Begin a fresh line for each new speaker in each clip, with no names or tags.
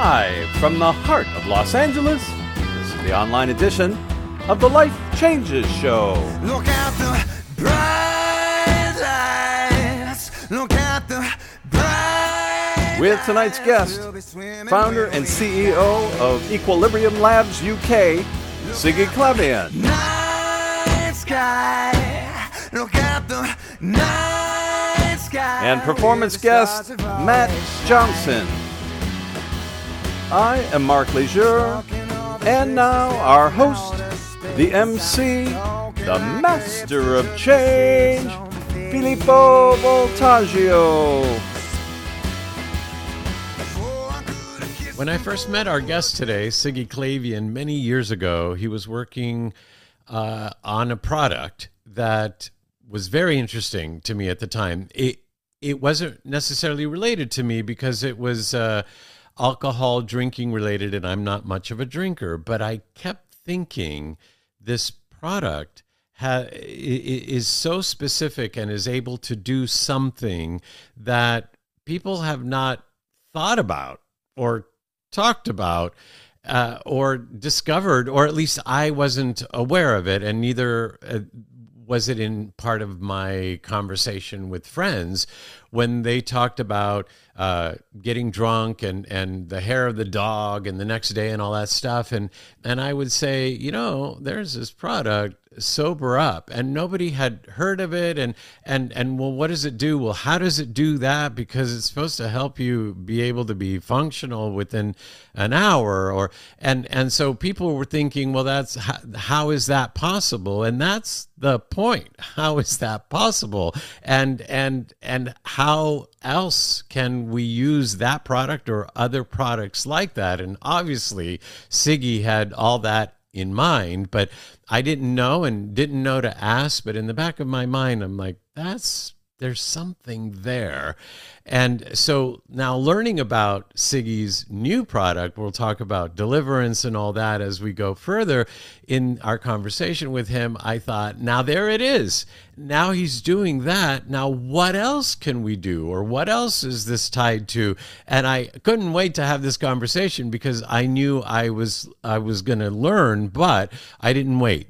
Live from the heart of Los Angeles, this is the online edition of the Life Changes Show.
Look at the bright lights. Look at the bright
With tonight's guest, founder and CEO of Equilibrium Labs UK, Siggy Clavian.
night sky. Look at the night sky.
And performance guest, Matt Johnson. I am Mark Leisure, and now our host, the MC, the Master of Change, Filippo Voltaggio.
When I first met our guest today, Siggy Clavian, many years ago, he was working on a product that was very interesting to me at the time. It wasn't necessarily related to me because it was alcohol drinking related, and I'm not much of a drinker, but I kept thinking this product is so specific and is able to do something that people have not thought about or talked about or discovered, or at least I wasn't aware of it, and neither was it in part of my conversation with friends when they talked about getting drunk and the hair of the dog and the next day and all that stuff. And I would say, you know, there's this product, Sober Up, and nobody had heard of it. And well, what does it do? Well, how does it do that? Because it's supposed to help you be able to be functional within an hour, and so people were thinking, well, that's how is that possible? And that's the point. How is that possible? And how else can we use that product or other products like that? And obviously, Siggy had all that in mind, but I didn't know to ask. But in the back of my mind, I'm like, there's something there. And so now learning about Siggy's new product, we'll talk about deliverance and all that as we go further in our conversation with him. I thought, now there it is. Now he's doing that. Now what else can we do? Or what else is this tied to? And I couldn't wait to have this conversation because I knew I was going to learn, but I didn't wait.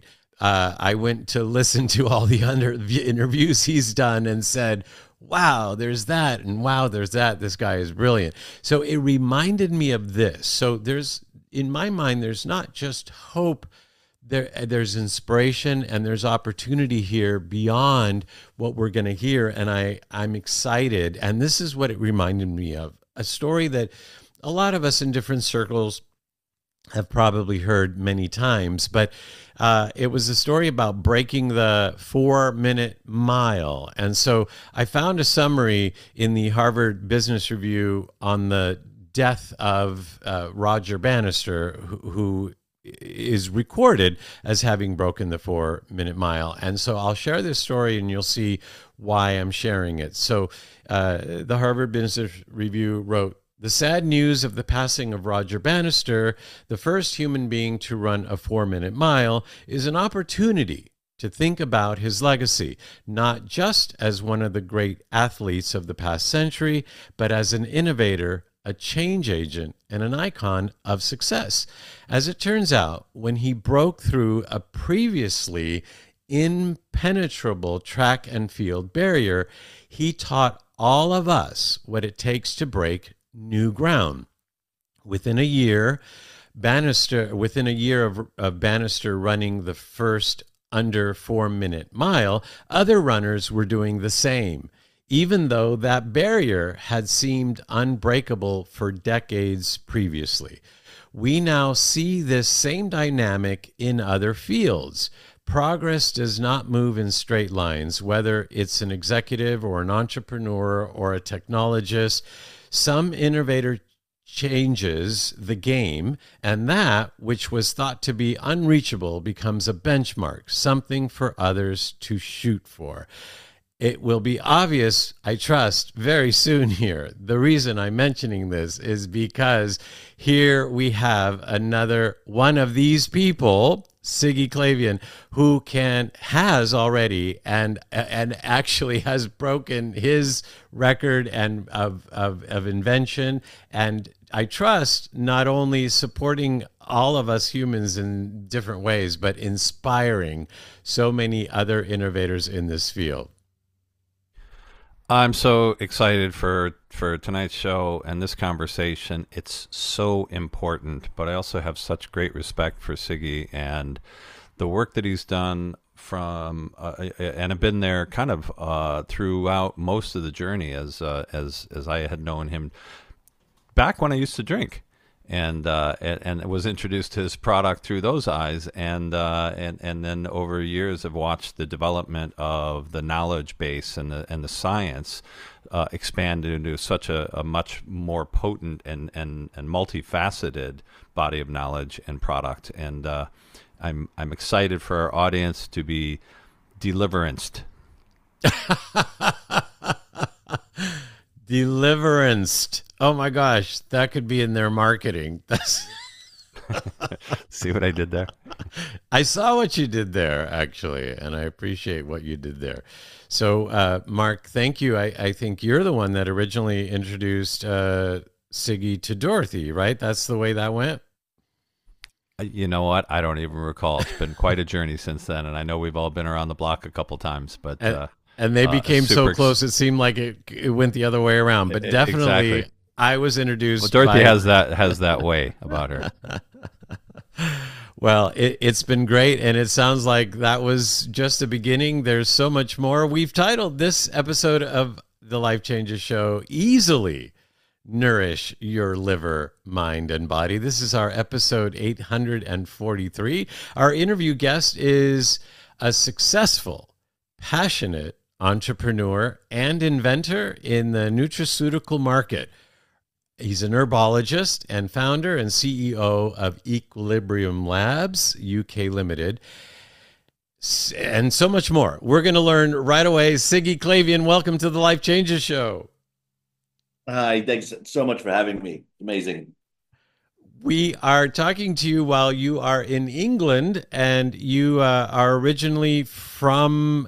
I went to listen to all the interviews he's done and said, wow, there's that, and wow, there's that. This guy is brilliant. So it reminded me of this. So in my mind, there's not just hope. There's inspiration and there's opportunity here beyond what we're going to hear. And I'm excited. And this is what it reminded me of. A story that a lot of us in different circles have probably heard many times, but it was a story about breaking the 4-minute mile. And so I found a summary in the Harvard Business Review on the death of Roger Bannister, who is recorded as having broken the 4-minute mile. And so I'll share this story and you'll see why I'm sharing it. So the Harvard Business Review wrote, "The sad news of the passing of Roger Bannister, the first human being to run a 4-minute mile, is an opportunity to think about his legacy, not just as one of the great athletes of the past century, but as an innovator, a change agent, and an icon of success. As it turns out, when he broke through a previously impenetrable track and field barrier, he taught all of us what it takes to break new ground. Within a year of Bannister running the first under 4-minute mile, other runners were doing the same, even though that barrier had seemed unbreakable for decades previously. We now see this same dynamic in other fields. Progress does not move in straight lines, whether it's an executive or an entrepreneur or a technologist. Some innovator changes the game, and that which was thought to be unreachable becomes a benchmark, something for others to shoot for. It will be obvious, I trust, very soon here. The reason I'm mentioning this is because here we have another one of these people, Siggy Clavian, who has already and actually has broken his record and of invention and I trust, not only supporting all of us humans in different ways, but inspiring so many other innovators in this field.
I'm so excited for tonight's show and this conversation. It's so important, but I also have such great respect for Siggy and the work that he's done from and I've been there kind of throughout most of the journey as I had known him back when I used to drink, and was introduced to his product through those eyes, and then over years have watched the development of the knowledge base and the science expand into such a much more potent and multifaceted body of knowledge and product. And I'm excited for our audience to be deliveranced.
Deliveranced. Oh my gosh, that could be in their marketing. That's
See what I did there?
I saw what you did there, actually, and I appreciate what you did there. So, Mark, thank you. I think you're the one that originally introduced Siggy to Dorothy, right? That's the way that went?
You know what? I don't even recall. It's been quite a journey since then, and I know we've all been around the block a couple times, but
and they became so
super
close, it seemed like it went the other way around. But definitely,
exactly.
I was introduced.
Well, Dorothy has that way about her.
Well, it's been great, and it sounds like that was just the beginning. There's so much more. We've titled this episode of the Life Changes Show, Easily Nourish Your Liver, Mind, and Body. This is our episode 843. Our interview guest is a successful, passionate entrepreneur and inventor in the nutraceutical market. He's an herbologist and founder and CEO of Equilibrium Labs, UK Limited, and so much more. We're going to learn right away. Siggy Clavian, welcome to the Life Changes Show.
Hi, thanks so much for having me. Amazing.
We are talking to you while you are in England, and you are originally from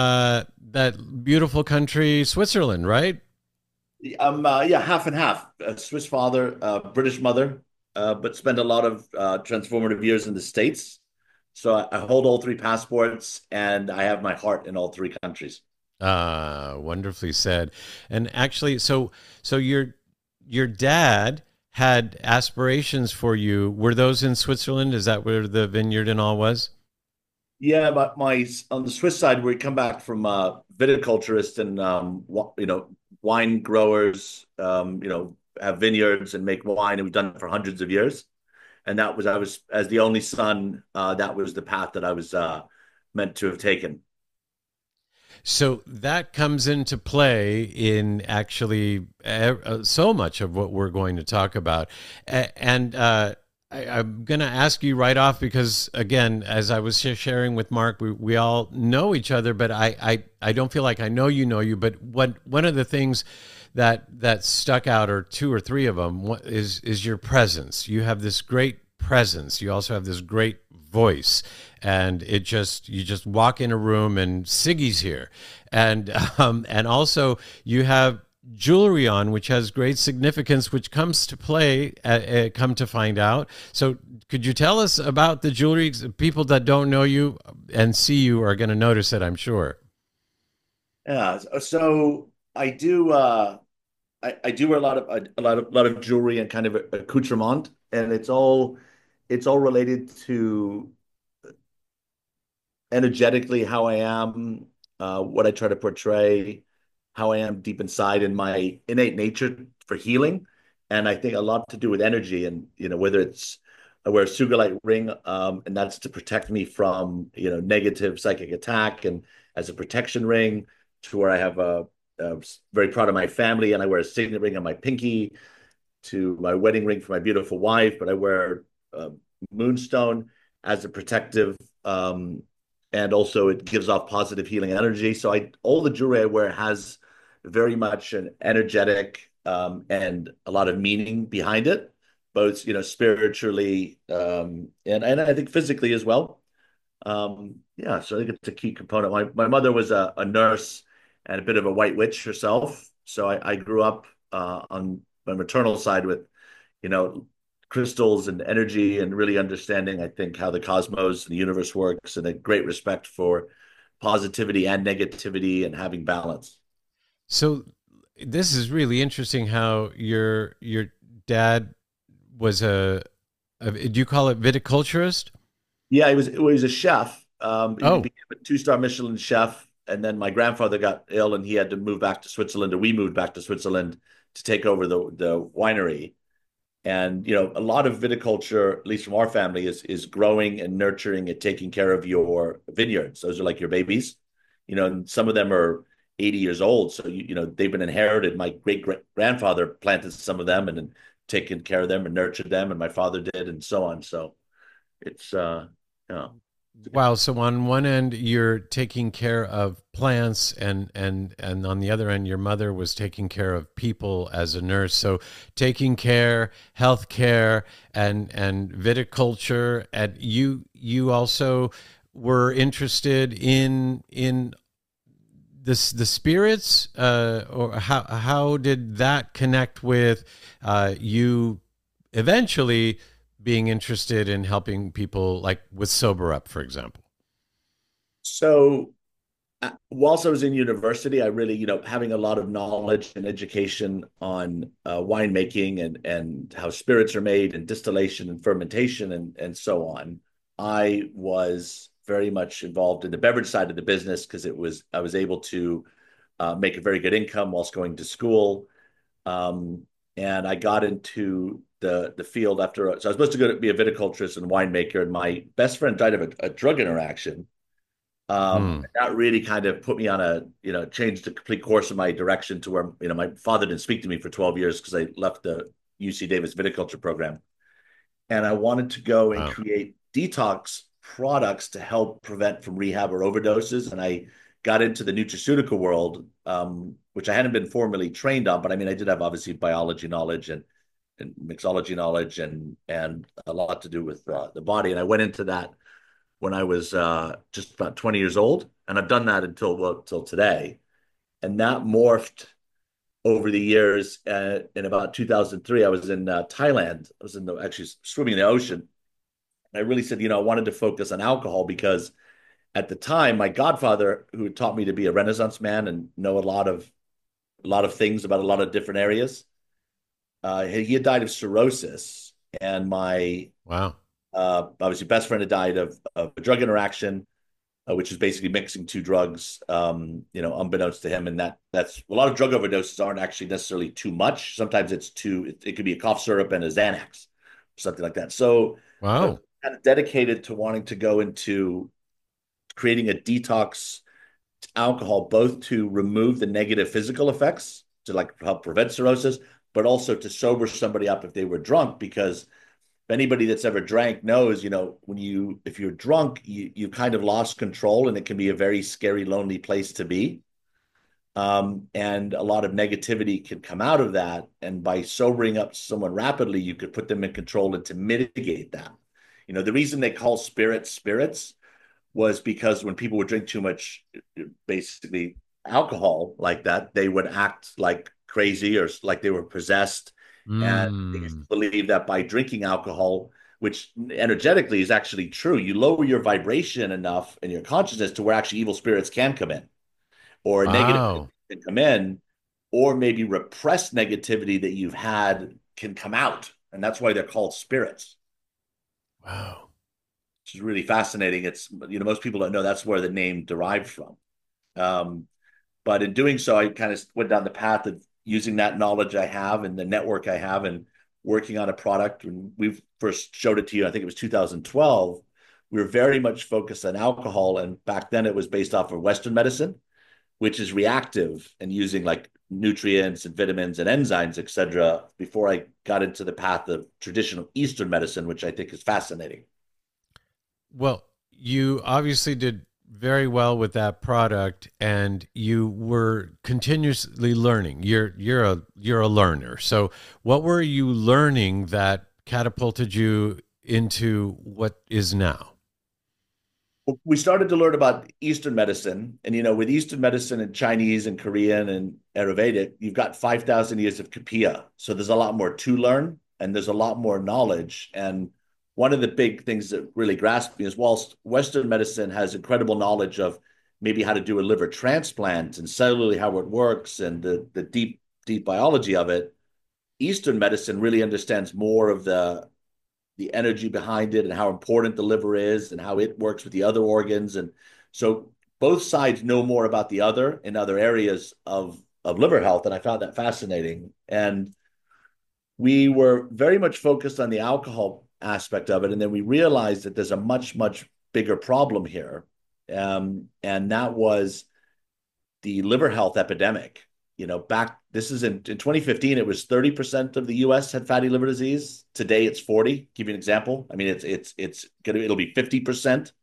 that beautiful country, Switzerland, right?
Yeah, half and half. A Swiss father, British mother, but spent a lot of transformative years in the States. So I hold all three passports, and I have my heart in all three countries.
Wonderfully said. And actually, so your dad had aspirations for you. Were those in Switzerland? Is that where the vineyard and all was?
Yeah, but on the Swiss side, we come back from viticulturists and wine growers, have vineyards and make wine, and we've done it for hundreds of years. And I was as the only son, that was the path that I was meant to have taken. So
that comes into play in actually so much of what we're going to talk about. And I'm going to ask you right off because, again, as I was sharing with Mark, we all know each other, but I don't feel like I know you. But one of the things that stuck out, or two or three of them, is your presence. You have this great presence. You also have this great voice, and you just walk in a room and Siggy's here, and also you have jewelry on, which has great significance, which comes to play. Come to find out. So, could you tell us about the jewelry? People that don't know you and see you are going to notice it, I'm sure.
Yeah. So I do. I do wear a lot of jewelry and kind of accoutrement, and it's all related to energetically how I am, what I try to portray, how I am deep inside, in my innate nature for healing. And I think a lot to do with energy, and whether it's I wear a Sugilite ring, and that's to protect me from negative psychic attack, and as a protection ring, to where I have very proud of my family, and I wear a signet ring on my pinky, to my wedding ring for my beautiful wife, but I wear moonstone as a protective, and also it gives off positive healing energy. So all the jewelry I wear has very much an energetic and a lot of meaning behind it, both spiritually, and I think physically as well. Yeah, so I think it's a key component. My mother was a nurse and a bit of a white witch herself, so I grew up on my maternal side with you know, crystals and energy and really understanding, I think, how the cosmos and the universe works, and a great respect for positivity and negativity and having balance.
So this is really interesting how your dad was do you call it viticulturist?
Yeah, he was a chef. He
Oh,
became a two-star Michelin chef, and then my grandfather got ill, and he had to move back to Switzerland, or we moved back to Switzerland to take over the winery. And a, a lot of viticulture, at least from our family, is growing and nurturing and taking care of your vineyards. Those are like your babies. And some of them are 80 years old, so they've been inherited. My great grandfather planted some of them and then taken care of them and nurtured them, and my father did, and so on. So it's yeah.
wow. So on one end, you're taking care of plants, and on the other end, your mother was taking care of people as a nurse. So taking care, health care, and viticulture. And you also were interested in the spirits, or how did that connect with you eventually being interested in helping people, like with Sober Up, for example?
So whilst I was in university, I really, having a lot of knowledge and education on winemaking and how spirits are made and distillation and fermentation and so on. I was very much involved in the beverage side of the business because I was able to make a very good income whilst going to school. And I got into the field after. So I was supposed to go to be a viticulturist and winemaker, and my best friend died of a drug interaction.
Hmm.
That really kind of put me on changed the complete course of my direction to where, my father didn't speak to me for 12 years because I left the UC Davis viticulture program. And I wanted to go and
Wow.
create detox products to help prevent from rehab or overdoses. And I got into the nutraceutical world, which I hadn't been formally trained on, but I mean, I did have obviously biology knowledge and mixology knowledge and a lot to do with the body. And I went into that when I was just about 20 years old. And I've done that until today. And that morphed over the years. In about 2003, I was in Thailand. I was actually swimming in the ocean. And I really said, I wanted to focus on alcohol because at the time, my godfather, who taught me to be a Renaissance man and know a lot of things about a lot of different areas, he had died of cirrhosis. And my
Wow.
obviously best friend had died of a drug interaction, which is basically mixing two drugs, unbeknownst to him. And that's a lot of drug overdoses aren't actually necessarily too much. Sometimes it could be a cough syrup and a Xanax, or something like that. So I was
Wow.
kind of dedicated to wanting to go into creating a detox alcohol, both to remove the negative physical effects to like help prevent cirrhosis, but also to sober somebody up if they were drunk. Because anybody that's ever drank knows, if you're drunk, you kind of lost control, and it can be a very scary, lonely place to be. And a lot of negativity can come out of that. And by sobering up someone rapidly, you could put them in control and to mitigate that. The reason they call spirits was because when people would drink too much, basically alcohol like that, they would act like crazy or like they were possessed. And they used
Mm.
to believe that by drinking alcohol, which energetically is actually true, you lower your vibration enough and your consciousness to where actually evil spirits can come in, or negative
Wow.
can come in, or maybe repressed negativity that you've had can come out. And that's why they're called spirits,
Wow.
which is really fascinating. It's, most people don't know that's where the name derived from. Um, but in doing so, I kind of went down the path of using that knowledge I have and the network I have and working on a product. And we first showed it to you, I think it was 2012. We were very much focused on alcohol. And back then it was based off of Western medicine, which is reactive and using like nutrients and vitamins and enzymes, et cetera, before I got into the path of traditional Eastern medicine, which I think is fascinating.
Well, you obviously did very well with that product, and you were continuously learning. You're a learner. So what were you learning that catapulted you into what is now?
We started to learn about Eastern medicine. And, with Eastern medicine and Chinese and Korean and Ayurvedic, you've got 5,000 years of Kapia. So there's a lot more to learn. and there's a lot more knowledge. And one of the big things that really grasped me is whilst Western medicine has incredible knowledge of maybe how to do a liver transplant and cellularly how it works and the deep biology of it, Eastern medicine really understands more of the energy behind it and how important the liver is and how it works with the other organs. And so both sides know more about the other in other areas of liver health. And I found that fascinating. And we were very much focused on the alcohol aspect of it. And then we realized that there's a much, much bigger problem here. And that was the liver health epidemic. This is in 2015, it was 30% of the US had fatty liver disease. Today it's 40. Give you an example. I mean, it'll be 50%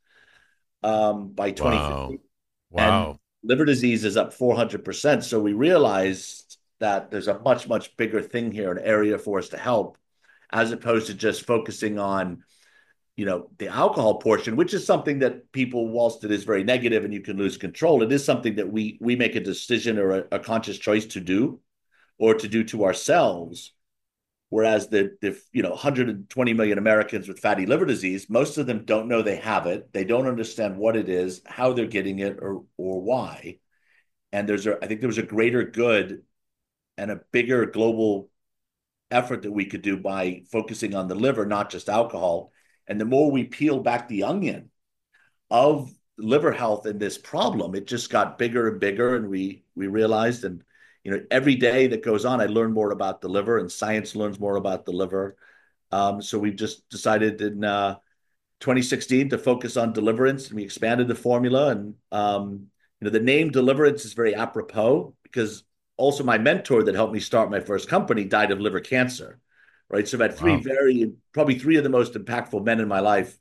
by 2050.
Wow.
And liver disease is up 400%. So we realized that there's a much, much bigger thing here, an area for us to help, as opposed to just focusing on the alcohol portion, which is something that people, whilst it is very negative and you can lose control, it is something that we make a decision or a conscious choice to do or to do to ourselves. Whereas the 120 million Americans with fatty liver disease, most of them don't know they have it. They don't understand what it is, how they're getting it, or why. And I think there was a greater good and a bigger global effort that we could do by focusing on the liver, not just alcohol. And the more we peel back the onion of liver health and this problem, it just got bigger and bigger. And we realized, and every day that goes on, I learn more about the liver, and science learns more about the liver. So we've just decided in 2016 to focus on Deliverance, and we expanded the formula. And the name Deliverance is very apropos because also my mentor that helped me start my first company died of liver cancer. Right. So I've had probably three of the most impactful men in my life,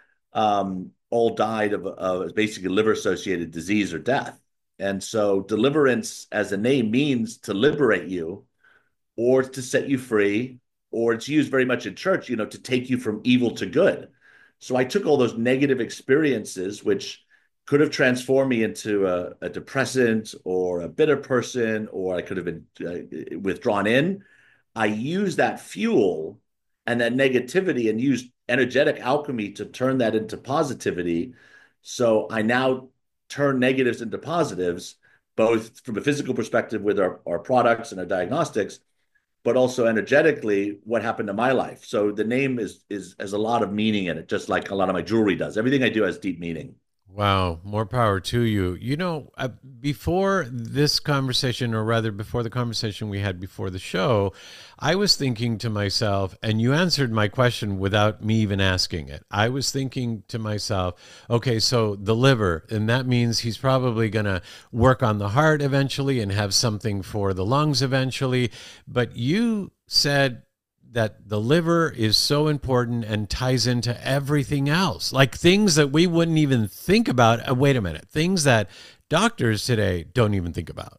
all died of basically liver-associated disease or death. And so Deliverance as a name means to liberate you or to set you free, or it's used very much in church, to take you from evil to good. So I took all those negative experiences, which could have transformed me into a depressant or a bitter person, or I could have been withdrawn in. I used that fuel and that negativity and used energetic alchemy to turn that into positivity. So I now turn negatives into positives, both from a physical perspective with our products and our diagnostics, but also energetically what happened to my life. So the name has a lot of meaning in it, just like a lot of my jewelry does. Everything I do has deep meaning.
Wow, more power to you. Before this conversation, or rather before the conversation we had before the show, I was thinking to myself, and you answered my question without me even asking it. I was thinking to myself, okay, so the liver, and that means he's probably going to work on the heart eventually and have something for the lungs eventually. But you said that the liver is so important and ties into everything else, like things that we wouldn't even think about. Wait a minute, things that doctors today don't even think about.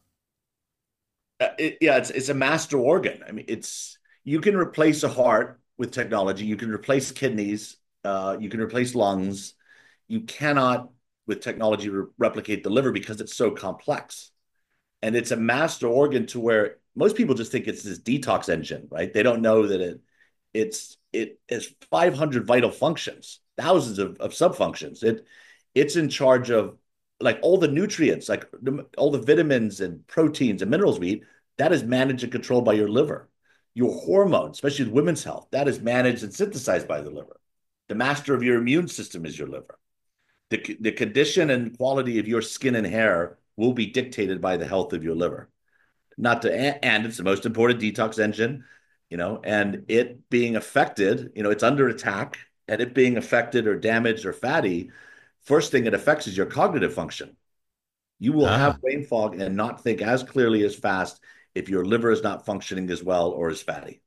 It's a master organ. I mean, you can replace a heart with technology. You can replace kidneys. You can replace lungs. You cannot, with technology, replicate the liver because it's so complex. And it's a master organ to where most people just think it's this detox engine, right? They don't know that it has 500 vital functions, thousands of subfunctions. It's in charge of like all the nutrients, like all the vitamins and proteins and minerals we eat. That is managed and controlled by your liver. Your hormones, especially with women's health, that is managed and synthesized by the liver. The master of your immune system is your liver. The condition and quality of your skin and hair will be dictated by the health of your liver. And it's the most important detox engine, and it being affected, it's under attack, and it being affected or damaged or fatty, first thing it affects is your cognitive function. You will have brain fog and not think as clearly as fast if your liver is not functioning as well or as fatty.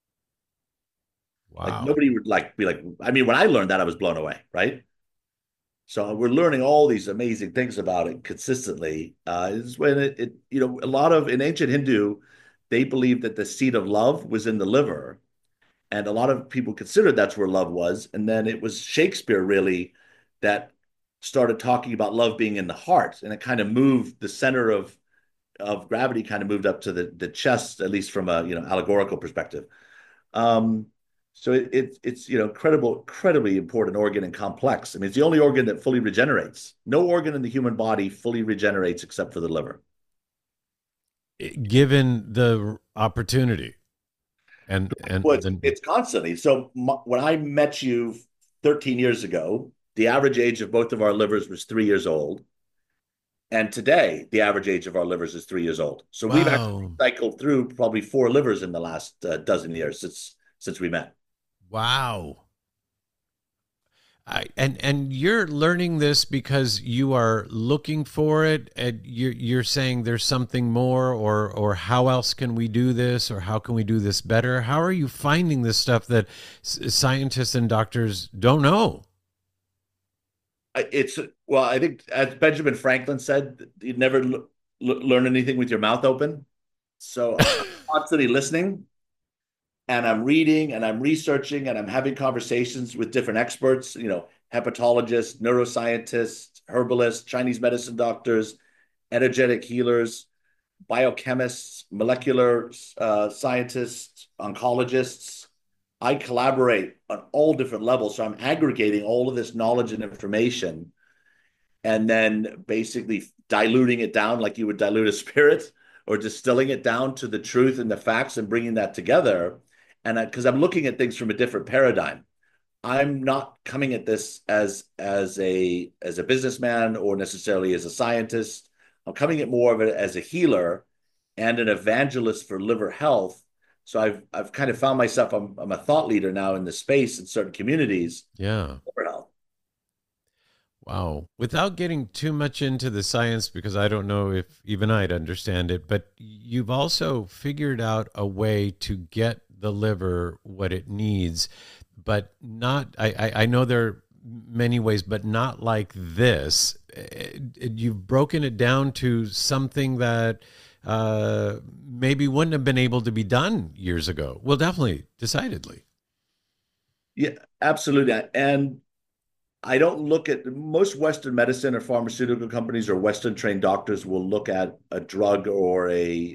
Wow.
Like nobody would be like, I mean, when I learned that, I was blown away, right? So we're learning all these amazing things about it consistently. Is when a lot of in ancient Hindu, they believed that the seat of love was in the liver, and a lot of people considered that's where love was. And then it was Shakespeare really that started talking about love being in the heart, and it kind of moved the center of gravity, kind of moved up to the chest, at least from a allegorical perspective. So it's incredibly important organ and complex. I mean, it's the only organ that fully regenerates. No organ in the human body fully regenerates except for the liver.
Given the opportunity and
Well,
the
it's constantly. So when I met you 13 years ago, the average age of both of our livers was 3 years old. And today, the average age of our livers is 3 years old. So we've actually
wow.
cycled through probably four livers in the last dozen years since we met.
Wow. And you're learning this because you are looking for it, and you're saying there's something more, or how else can we do this, or how can we do this better? How are you finding this stuff that scientists and doctors don't know?
It's well, I think as Benjamin Franklin said, you never learn anything with your mouth open. So I'm constantly listening, and I'm reading, and I'm researching, and I'm having conversations with different experts, hepatologists, neuroscientists, herbalists, Chinese medicine doctors, energetic healers, biochemists, molecular scientists, oncologists. I collaborate on all different levels. So I'm aggregating all of this knowledge and information and then basically diluting it down like you would dilute a spirit, or distilling it down to the truth and the facts and bringing that together. And because I'm looking at things from a different paradigm, I'm not coming at this as a businessman or necessarily as a scientist. I'm coming at more of it as a healer and an evangelist for liver health. So I've kind of found myself, I'm a thought leader now in the space in certain communities.
Yeah.
Liver health.
Wow. Without getting too much into the science, because I don't know if even I'd understand it, but you've also figured out a way to get the liver what it needs, but not, I know there are many ways, but not like this. You've broken it down to something that maybe wouldn't have been able to be done years ago. Well, definitely, decidedly.
Yeah, absolutely. And I don't look at most Western medicine or pharmaceutical companies or Western trained doctors will look at a drug or a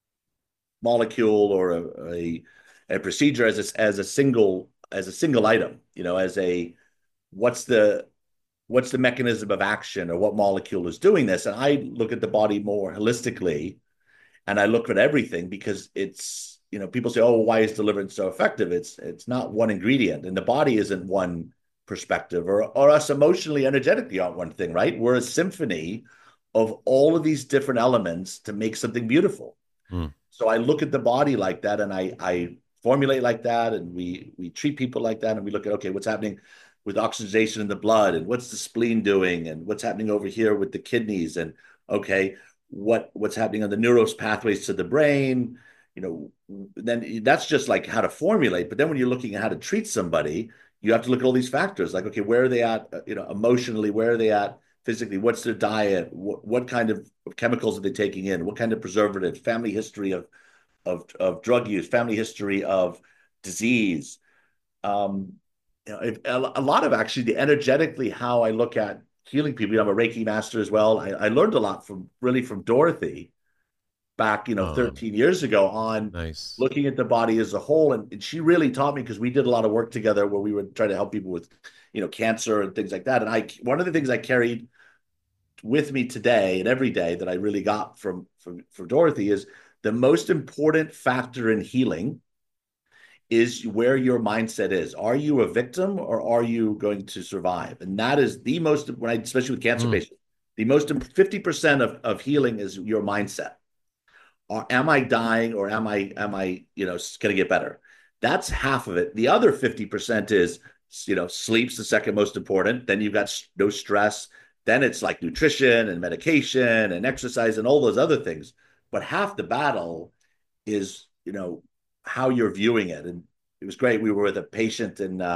molecule or a procedure as a single item, as a what's the what's the mechanism of action or what molecule is doing this. And I look at the body more holistically, and I look at everything because people say, oh, why is deliverance so effective? It's not one ingredient, and the body isn't one perspective, or us emotionally, energetically aren't one thing, right? We're a symphony of all of these different elements to make something beautiful.
Mm.
So I look at the body like that, and I formulate like that, and we treat people like that, and we look at, okay, what's happening with oxygenation in the blood, and what's the spleen doing, and what's happening over here with the kidneys, and okay, what's happening on the neuros pathways to the brain. Then that's just like how to formulate. But then when you're looking at how to treat somebody, you have to look at all these factors, like, okay, where are they at, emotionally, where are they at physically, what's their diet, what kind of chemicals are they taking in, what kind of preservative, family history of drug use, family history of disease. Um, a lot of actually the energetically how I look at healing people. I'm a Reiki master as well. I learned a lot from Dorothy back,
Um,
13 years ago on
nice.
looking at the body as a whole. And she really taught me because we did a lot of work together where we would try to help people with, cancer and things like that. And one of the things I carried with me today and every day that I really got from Dorothy is the most important factor in healing is where your mindset is. Are you a victim or are you going to survive? And that is the most, especially with cancer
Mm.
patients, the most 50% of healing is your mindset. Am I dying or am I going to get better? That's half of it. The other 50% is, sleep's the second most important. Then you've got no stress. Then it's like nutrition and medication and exercise and all those other things. But half the battle is, how you're viewing it. And it was great. We were with a patient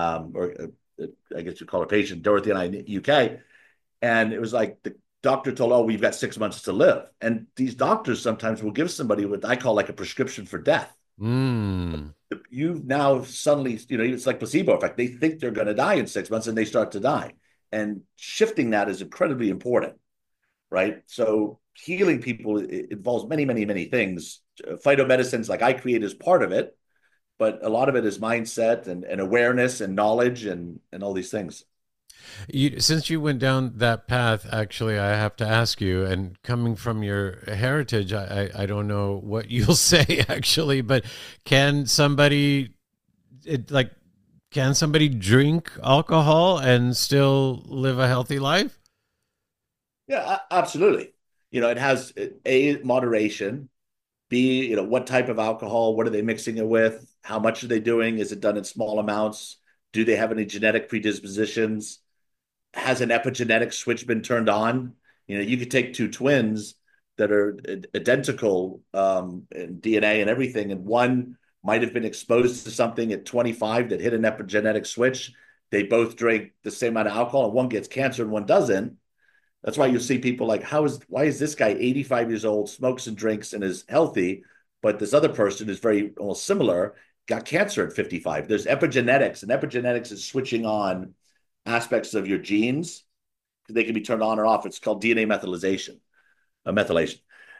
I guess you call her patient, Dorothy and I in the UK. And it was like the doctor told, oh, we've got 6 months to live. And these doctors sometimes will give somebody what I call like a prescription for death.
Mm.
You now suddenly, it's like placebo effect. They think they're going to die in 6 months and they start to die. And shifting that is incredibly important, right? So healing people involves many, many, many things. Phytomedicines, like I create, is part of it. but a lot of it is mindset and awareness and knowledge and all these things.
Since you went down that path, actually, I have to ask you, and coming from your heritage, I don't know what you'll say actually, but can somebody like can somebody drink alcohol and still live a healthy life?
Yeah, absolutely. It has A, moderation, B, what type of alcohol, what are they mixing it with? How much are they doing? Is it done in small amounts? Do they have any genetic predispositions? Has an epigenetic switch been turned on? You could take two twins that are identical in DNA and everything, and one might have been exposed to something at 25 that hit an epigenetic switch. They both drink the same amount of alcohol, and one gets cancer and one doesn't. That's why you see people like, why is this guy 85 years old, smokes and drinks and is healthy, but this other person is very almost similar, got cancer at 55. There's epigenetics, and epigenetics is switching on aspects of your genes. They can be turned on or off. It's called DNA methylation.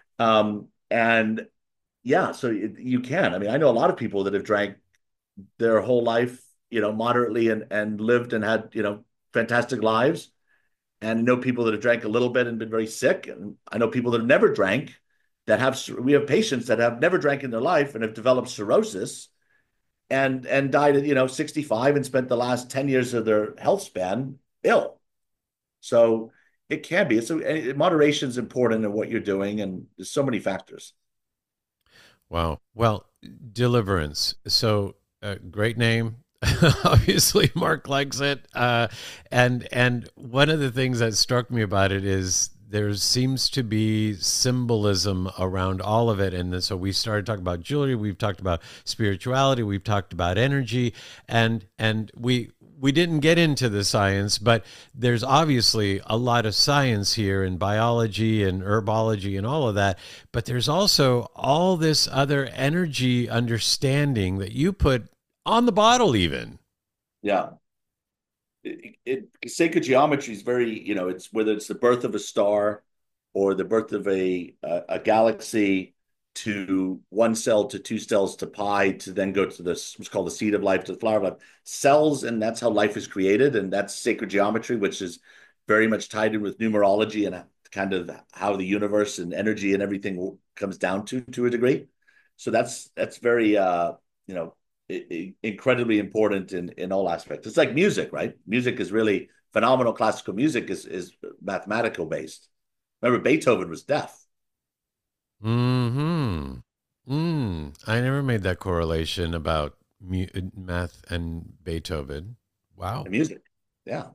And yeah, so you can. I mean, I know a lot of people that have drank their whole life, moderately and lived and had, fantastic lives. And I know people that have drank a little bit and been very sick. And I know people that have never drank we have patients that have never drank in their life and have developed cirrhosis and died at 65 and spent the last 10 years of their health span ill. So it can be. So moderation is important in what you're doing, and there's so many factors.
Wow. Well, Deliverance. So great name. Obviously, Mark likes it. And one of the things that struck me about it is there seems to be symbolism around all of it. And so we started talking about jewelry. We've talked about spirituality. We've talked about energy. And we didn't get into the science, but there's obviously a lot of science here in biology and herbology and all of that. But there's also all this other energy understanding that you put on the bottle even.
Yeah. Sacred geometry is very, it's whether it's the birth of a star or the birth of a galaxy to one cell to two cells to pi to then go to this what's called the seed of life to the flower of life. Cells, and that's how life is created, and that's sacred geometry, which is very much tied in with numerology and kind of how the universe and energy and everything comes down to a degree. So that's very incredibly important in all aspects. It's like music, right? Music is really phenomenal. Classical music is mathematical based. Remember, Beethoven was deaf.
Hmm. I never made that correlation about math and Beethoven. Wow.
The music. Yeah.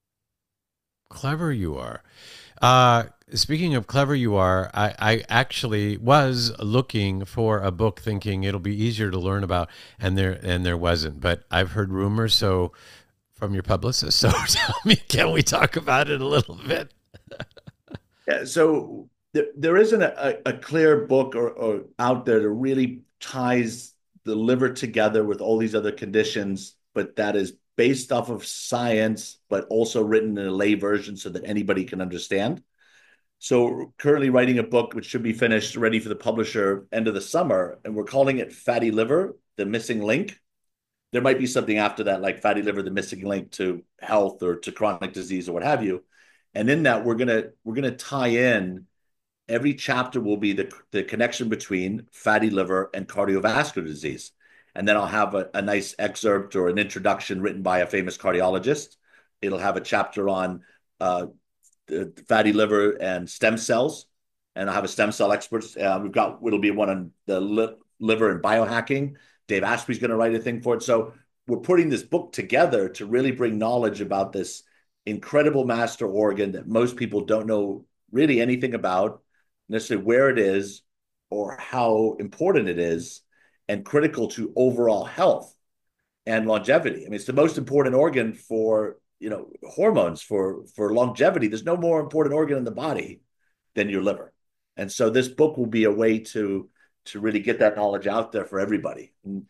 Clever you are. Speaking of clever you are, I actually was looking for a book thinking it'll be easier to learn about, and there wasn't. But I've heard rumors, so from your publicist. So tell me, can we talk about it a little bit?
Yeah. So there isn't a clear book or out there that really ties the liver together with all these other conditions, but that is based off of science, but also written in a lay version so that anybody can understand. So currently writing a book, which should be finished, ready for the publisher end of the summer, and we're calling it Fatty Liver, the Missing Link. There might be something after that, like Fatty Liver, the Missing Link to health or to chronic disease or what have you. And in that, we're gonna tie in. Every chapter will be the connection between fatty liver and cardiovascular disease. And then I'll have a nice excerpt or an introduction written by a famous cardiologist. It'll have a chapter on the fatty liver and stem cells. And I'll have a stem cell expert. It'll be one on the liver and biohacking. Dave Asprey's going to write a thing for it. So we're putting this book together to really bring knowledge about this incredible master organ that most people don't know really anything about, necessarily where it is or how important it is, and critical to overall health and longevity. I mean, it's the most important organ for, hormones for longevity. There's no more important organ in the body than your liver. And so this book will be a way to really get that knowledge out there for everybody. And,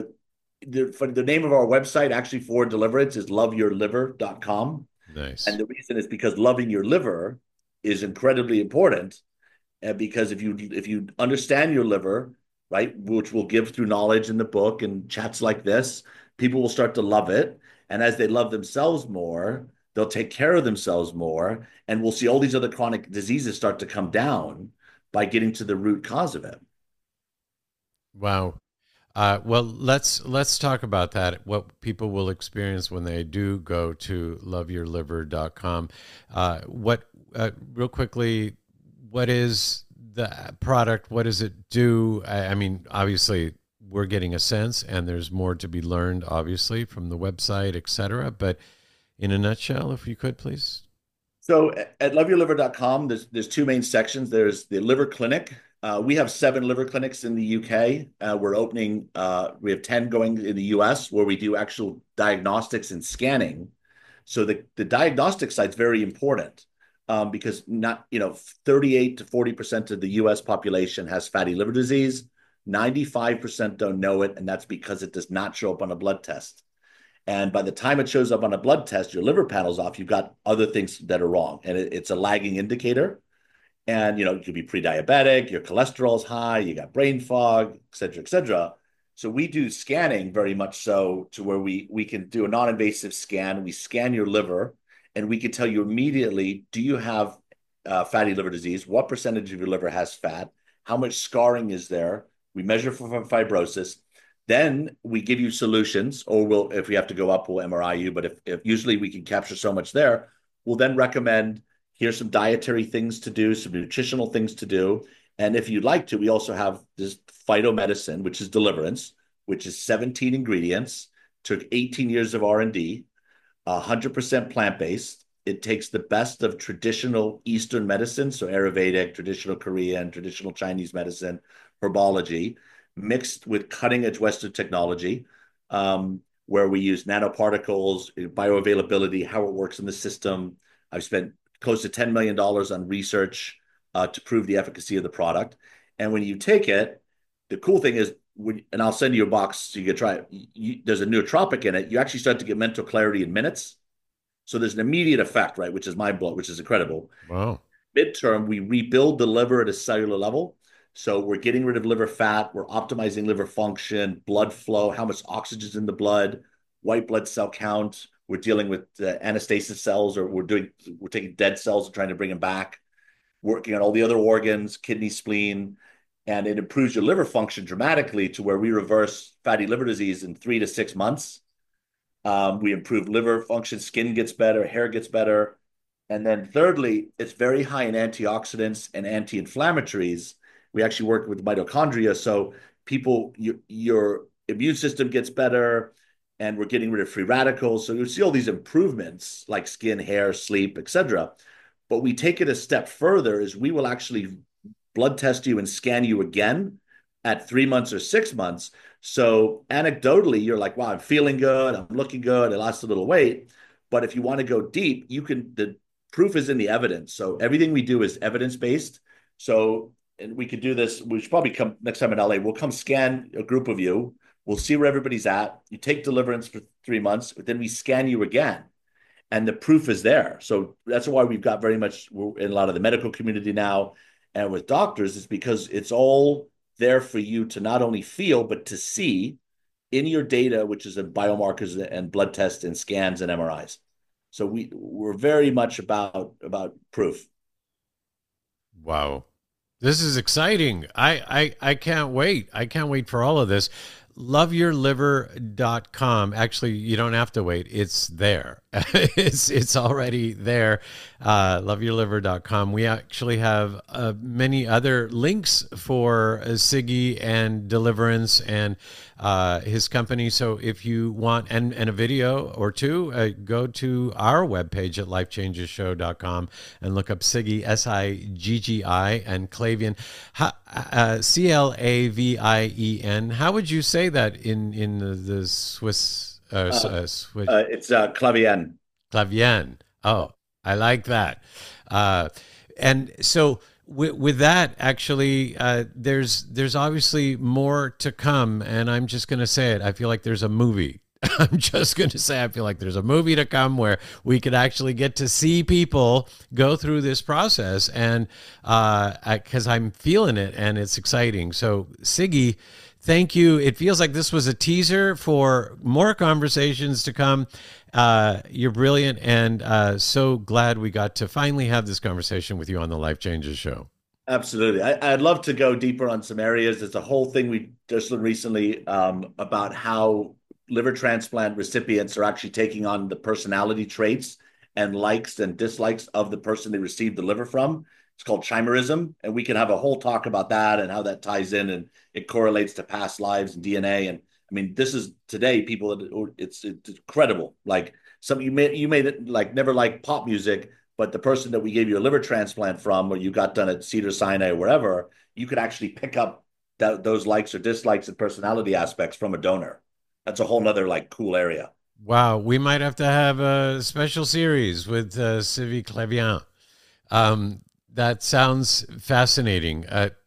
the name of our website actually for Deliverance is loveyourliver.com.
Nice.
And the reason is because loving your liver is incredibly important. And because if you understand your liver right? Which we'll give through knowledge in the book and chats like this. People will start to love it. And as they love themselves more, they'll take care of themselves more. And we'll see all these other chronic diseases start to come down by getting to the root cause of it.
Wow. Well, let's talk about that. What people will experience when they do go to loveyourliver.com. Real quickly, what is the product? What does it do? I mean, obviously, we're getting a sense, and there's more to be learned, obviously, from the website, etc. But in a nutshell, if you could, please.
So at loveyourliver.com, there's two main sections. There's the liver clinic. We have 7 liver clinics in the UK. We're opening, we have 10 going in the US where we do actual diagnostics and scanning. So the diagnostic side is very important because 38 to 40% of the US population has fatty liver disease. 95% don't know it, and that's because it does not show up on a blood test. And by the time it shows up on a blood test, your liver panel's off, you've got other things that are wrong. And it's a lagging indicator. And, you could be pre-diabetic, your cholesterol's high, you got brain fog, et cetera, et cetera. So we do scanning very much so to where we can do a non-invasive scan. We scan your liver and we can tell you immediately, do you have fatty liver disease? What percentage of your liver has fat? How much scarring is there? We measure for fibrosis. Then we give you solutions, or if we have to go up, we'll MRI you. But if usually we can capture so much there, we'll then recommend, here's some dietary things to do, some nutritional things to do. And if you'd like to, we also have this phytomedicine, which is Deliverance, which is 17 ingredients, took 18 years of R&D, 100% plant-based. It takes the best of traditional Eastern medicine, so Ayurvedic, traditional Korean, traditional Chinese medicine, herbology, mixed with cutting-edge Western technology, where we use nanoparticles, bioavailability, how it works in the system. I've spent close to $10 million on research to prove the efficacy of the product. And when you take it, the cool thing is, and I'll send you a box so you can try it. There's a nootropic in it. You actually start to get mental clarity in minutes. So there's an immediate effect, right? Which is mind blowing, which is incredible.
Wow.
Midterm, we rebuild the liver at a cellular level. So we're getting rid of liver fat. We're optimizing liver function, blood flow, how much oxygen's in the blood, white blood cell count. We're dealing with anastasis cells, or we're taking dead cells and trying to bring them back, working on all the other organs, kidney, spleen, and it improves your liver function dramatically to where we reverse fatty liver disease in 3 to 6 months. We improve liver function, skin gets better, hair gets better. And then thirdly, it's very high in antioxidants and anti-inflammatories. We actually work with mitochondria. So your immune system gets better, and we're getting rid of free radicals. So you see all these improvements like skin, hair, sleep, etc. But we take it a step further, is we will actually blood test you and scan you again at 3 months or 6 months. So anecdotally, you're like, wow, I'm feeling good, I'm looking good, I lost a little weight. But if you want to go deep, the proof is in the evidence. So everything we do is evidence-based. So, and we could do this, we should probably come next time in LA, we'll come scan a group of you, we'll see where everybody's at. You take Deliverance for 3 months, but then we scan you again. And the proof is there. So that's why we've got we're in a lot of the medical community now. And with doctors, it's because it's all there for you to not only feel, but to see in your data, which is in biomarkers and blood tests and scans and MRIs. So we're very much about proof.
Wow. This is exciting. I can't wait. I can't wait for all of this. Loveyourliver.com. Actually, you don't have to wait. It's there. It's already there. Loveyourliver.com. We actually have many other links for Siggy and Deliverance and his company. So if you want, and a video or two, go to our webpage at lifechangeshow.com and look up Siggy, Siggi, and Clavien, Clavien. How would you say that in the Swiss? It's
Clavien.
Clavien. Oh, I like that. And so with that, actually, there's obviously more to come, and I'm just going to say it. I feel like there's a movie I'm just going to say, I feel like there's a movie to come where we could actually get to see people go through this process, and because I'm feeling it and it's exciting. So, Siggy, thank you. It feels like this was a teaser for more conversations to come. You're brilliant, and so glad we got to finally have this conversation with you on the Life Changes show.
Absolutely. I'd love to go deeper on some areas. There's a whole thing we just learned recently about how liver transplant recipients are actually taking on the personality traits and likes and dislikes of the person they received the liver from. It's called chimerism. And we can have a whole talk about that and how that ties in and it correlates to past lives and DNA. And I mean, this is today, people, it's incredible. Like you may like never like pop music, but the person that we gave you a liver transplant from, or you got done at Cedars-Sinai or wherever, you could actually pick up those likes or dislikes and personality aspects from a donor. That's a whole nother like cool area.
Wow, we might have to have a special series with Sylvie Clavien. That sounds fascinating.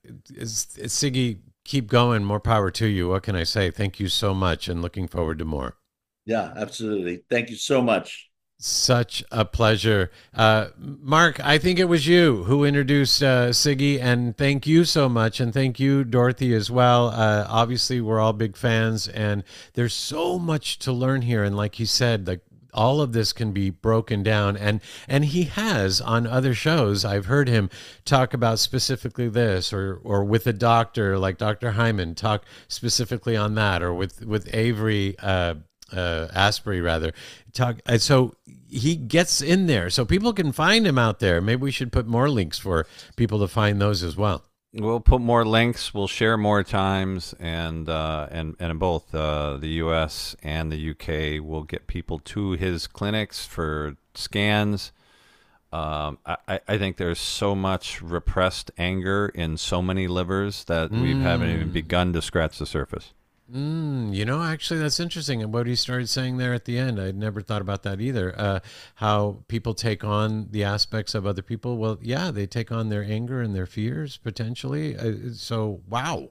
Siggy, keep going. More power to you. What can I say? Thank you so much, and looking forward to more.
Yeah, absolutely. Thank you so much.
Such a pleasure. Mark, I think it was you who introduced Siggy, and thank you so much. And thank you, Dorothy, as well. Obviously, we're all big fans, and there's so much to learn here. And like he said, like all of this can be broken down. And he has on other shows. I've heard him talk about specifically this, or with a doctor like Dr. Hyman talk specifically on that, or with Avery Asprey rather talk. So he gets in there, so people can find him out there. Maybe we should put more links for people to find those as well.
We'll put more links. We'll share more times, and in both the U.S. and the U.K. we'll get people to his clinics for scans. I think there's so much repressed anger in so many livers that we haven't even begun to scratch the surface.
Actually, that's interesting. And what he started saying there at the end, I'd never thought about that either. How people take on the aspects of other people. Well, yeah, they take on their anger and their fears potentially. So, wow.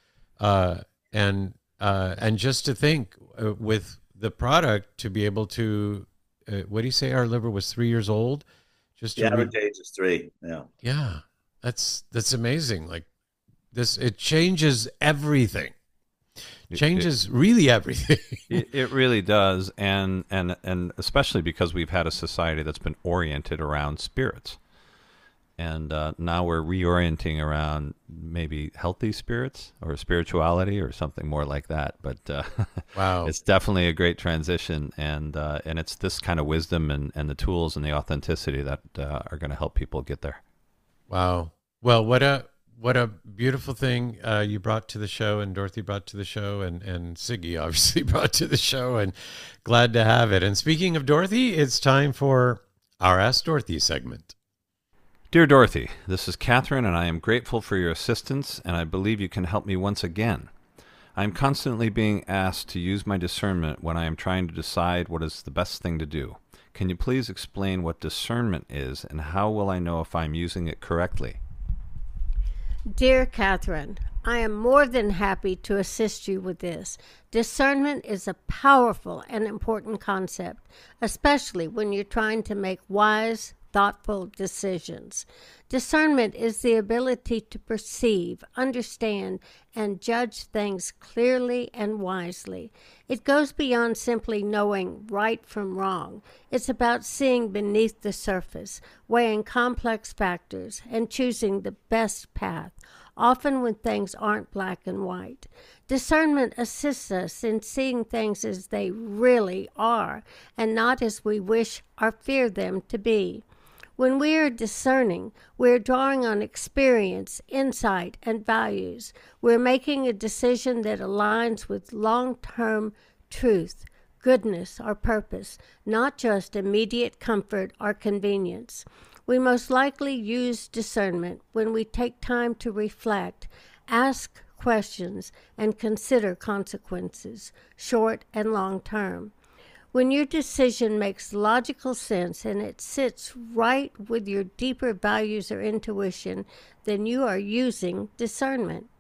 And just to think with the product to be able to, what do you say? Our liver was 3 years old. Just
the average age is 3. Yeah.
Yeah. That's amazing. Like this, it changes everything. Changes really everything.
It really does, and especially because we've had a society that's been oriented around spirits, and now we're reorienting around maybe healthy spirits or spirituality or something more like that. But
wow,
it's definitely a great transition, and it's this kind of wisdom and the tools and the authenticity that are going to help people get there.
Wow. Well, what a beautiful thing you brought to the show, and Dorothy brought to the show, and Siggy obviously brought to the show, and glad to have it. And speaking of Dorothy, it's time for our Ask Dorothy segment.
Dear Dorothy, this is Catherine, and I am grateful for your assistance, and I believe you can help me once again. I am constantly being asked to use my discernment when I am trying to decide what is the best thing to do. Can you please explain what discernment is, and how will I know if I am using it correctly?
Dear Catherine, I am more than happy to assist you with this. Discernment is a powerful and important concept, especially when you're trying to make wise, thoughtful decisions. Discernment is the ability to perceive, understand, and judge things clearly and wisely. It goes beyond simply knowing right from wrong. It's about seeing beneath the surface, weighing complex factors, and choosing the best path, often when things aren't black and white. Discernment assists us in seeing things as they really are, and not as we wish or fear them to be. When we are discerning, we're drawing on experience, insight, and values. We're making a decision that aligns with long-term truth, goodness, or purpose, not just immediate comfort or convenience. We most likely use discernment when we take time to reflect, ask questions, and consider consequences, short and long term. When your decision makes logical sense and it sits right with your deeper values or intuition, then you are using discernment.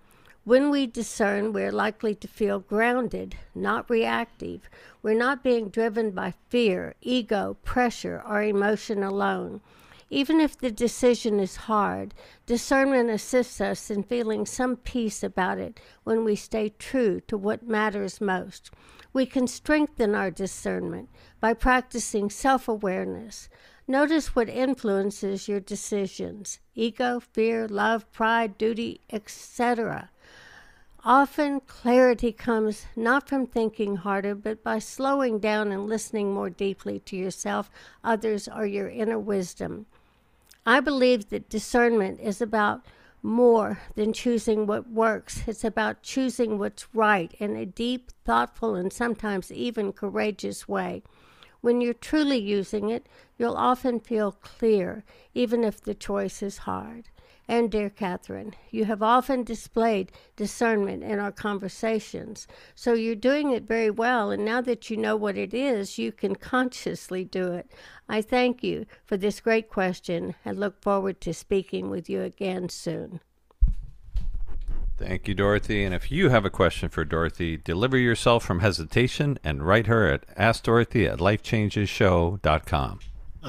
When we discern, we're likely to feel grounded, not reactive. We're not being driven by fear, ego, pressure, or emotion alone. Even if the decision is hard, discernment assists us in feeling some peace about it when we stay true to what matters most. We can strengthen our discernment by practicing self-awareness. Notice what influences your decisions: ego, fear, love, pride, duty, etc. Often clarity comes not from thinking harder, but by slowing down and listening more deeply to yourself, others, or your inner wisdom. I believe that discernment is about more than choosing what works. It's about choosing what's right in a deep, thoughtful, and sometimes even courageous way. When you're truly using it, you'll often feel clear, even if the choice is hard. And dear Catherine, you have often displayed discernment in our conversations, so you're doing it very well, and now that you know what it is, you can consciously do it. I thank you for this great question and look forward to speaking with you again soon.
Thank you, Dorothy. And if you have a question for Dorothy, deliver yourself from hesitation and write her at askdorothy@lifechangeshow.com.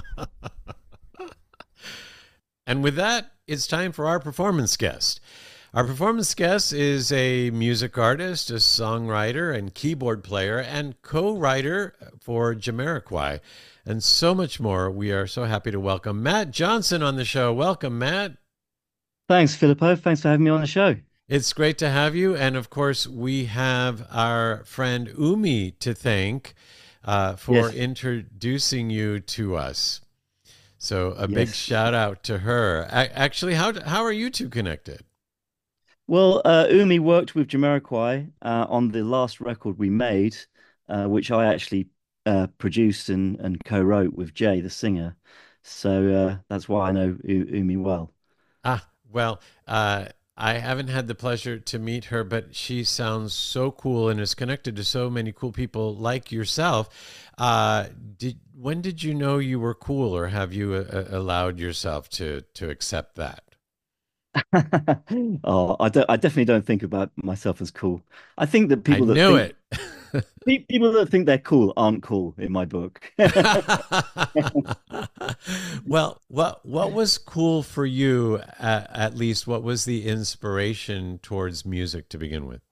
And with that, it's time for our performance guest. Our performance guest is a music artist, a songwriter, and keyboard player, and co-writer for Jamiroquai, and so much more. We are so happy to welcome Matt Johnson on the show. Welcome, Matt.
Thanks, Filippo. Thanks for having me on the show.
It's great to have you. And of course, we have our friend Umi to thank for introducing you to us. So a big shout out to her. Actually, how are you two connected?
Well, Umi worked with Jamiroquai on the last record we made, which I actually produced and co-wrote with Jay, the singer. So that's why I know Umi well.
Well, I haven't had the pleasure to meet her, but she sounds so cool and is connected to so many cool people like yourself. When did you know you were cool, or have you allowed yourself to accept that?
Oh, I definitely don't think about myself as cool. I think that people people that think they're cool aren't cool in my book.
Well, what was cool for you, at least? What was the inspiration towards music to begin with?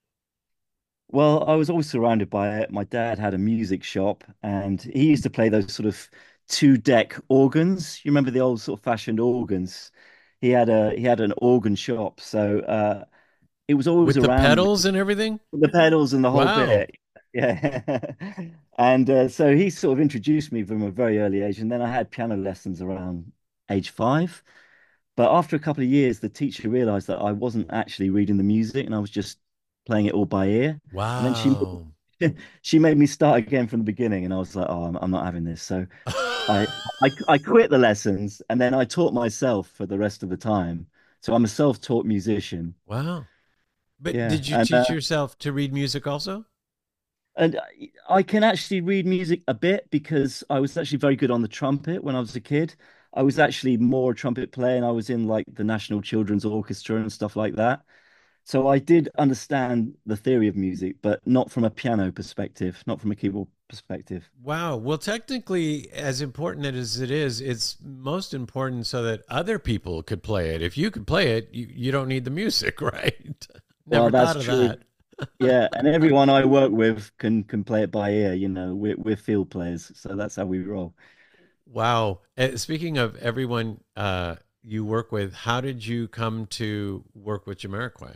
Well, I was always surrounded by it. My dad had a music shop, and he used to play those sort of two-deck organs. You remember the old sort of fashioned organs? He had an organ shop, so it was always
With the
around
pedals and everything?
with the pedals and the whole
Wow.
bit. Yeah. And so he sort of introduced me from a very early age, and then I had piano lessons around age 5. But after a couple of years, the teacher realized that I wasn't actually reading the music and I was just playing it all by ear. And then
Wow.
she made me start again from the beginning, and I was like, "Oh, I'm not having this." So I, I quit the lessons, and then I taught myself for the rest of the time. So I'm a self-taught musician.
Wow. But
Yeah,
did you teach yourself to read music also?
and I can actually read music a bit because I was actually very good on the trumpet when I was a kid. I was actually more a trumpet player, and I was in like the National Children's Orchestra and stuff like that. So I did understand the theory of music, but not from a piano perspective, not from a keyboard perspective.
Wow. Well, technically, as important as it is, it's most important so that other people could play it. If you could play it, you don't need the music, right?
Well,
Never thought
that's
of
true.
that.
Yeah, and everyone I work with can play it by ear. We're field players, so that's how we roll.
Wow. Speaking of everyone you work with, how did you come to work with Jamiroquai?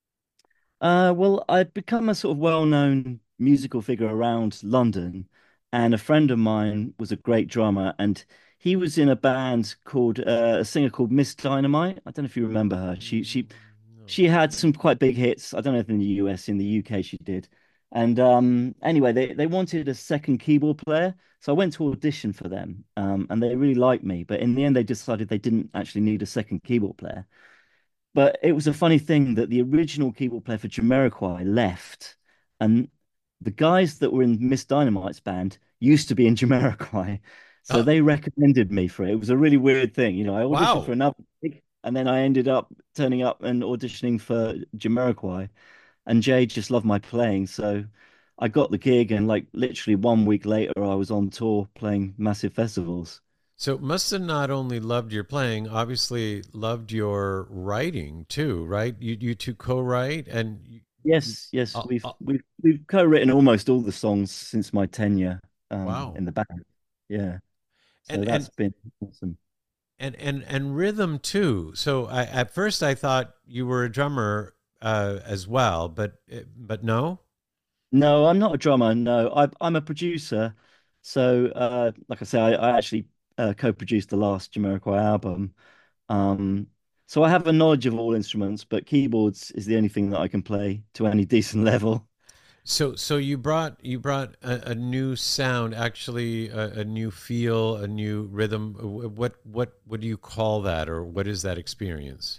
Well, I've become a sort of well-known musical figure around London, and a friend of mine was a great drummer, and he was in a band called a singer called Miss Dynamite. I don't know if you remember her.
No.
She had some quite big hits. I don't know if in the US, in the UK she did. And anyway, they wanted a second keyboard player, so I went to audition for them, and they really liked me. But in the end, they decided they didn't actually need a second keyboard player. But it was a funny thing that the original keyboard player for Jamiroquai left, and the guys that were in Miss Dynamite's band used to be in Jamiroquai, so
Uh,
they recommended me for it. It was a really weird thing, I auditioned for
wow.
another gig, and then I ended up turning up and auditioning for Jamiroquai, and Jay just loved my playing, so I got the gig, and like literally 1 week later, I was on tour playing massive festivals.
So must have not only loved your playing, obviously loved your writing too, right? You two co-write and
Yes, yes,
uh, uh,
we've co-written almost all the songs since my tenure
wow.
in the band. Yeah, so
And
that's been awesome.
and rhythm too. So at first I thought you were a drummer as well, but no.
No, I'm not a drummer. No, I'm a producer. So, like I say, I actually co-produced the last Jamiroquai album. Um, so I have a knowledge of all instruments, but keyboards is the only thing that I can play to any decent level.
So you brought a new sound, actually a new feel, a new rhythm. What do you call that, or what is that experience?